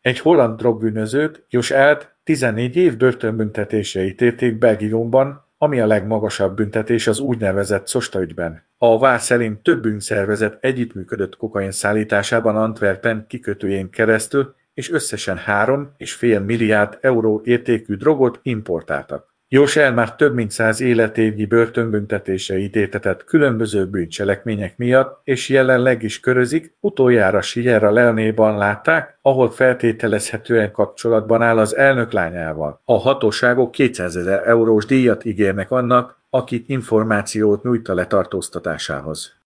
Egy holland drogbűnözőt, Josh 14 év börtönbüntetésre ítélték Belgiumban, ami a legmagasabb büntetés az úgynevezett Costa ügyben. A vár szerint több bűnszervezet együttműködött kokain szállításában Antwerpen kikötőjén keresztül, és összesen 3,5 milliárd euró értékű drogot importáltak. Josh már több mint 100 életévnyi börtönbüntetésre ítéltetett különböző bűncselekmények miatt, és jelenleg is körözik, utoljára Sierra Leone-ban látták, ahol feltételezhetően kapcsolatban áll az elnök lányával. A hatóságok 200 000 eurós díjat ígérnek annak, aki információt nyújt a letartóztatásához.